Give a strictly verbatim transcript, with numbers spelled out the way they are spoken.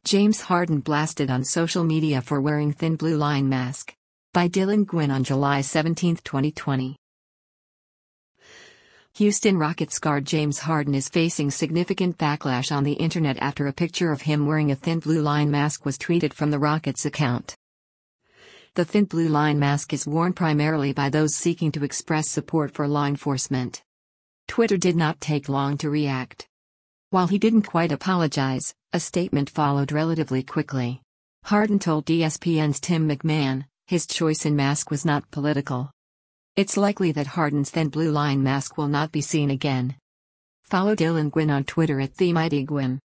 James Harden blasted on social media for wearing thin blue line mask. By Dylan Gwynn on July seventeenth, twenty twenty. Houston Rockets guard James Harden is facing significant backlash on the internet after a picture of him wearing a thin blue line mask was tweeted from the Rockets account. The thin blue line mask is worn primarily by those seeking to express support for law enforcement. Twitter did not take long to react. While he didn't quite apologize, a statement followed relatively quickly. Harden told E S P N's Tim McMahon, his choice in mask was not political. It's likely that Harden's thin blue line mask will not be seen again. Follow Dylan Gwynn on Twitter at TheMightyGwynn.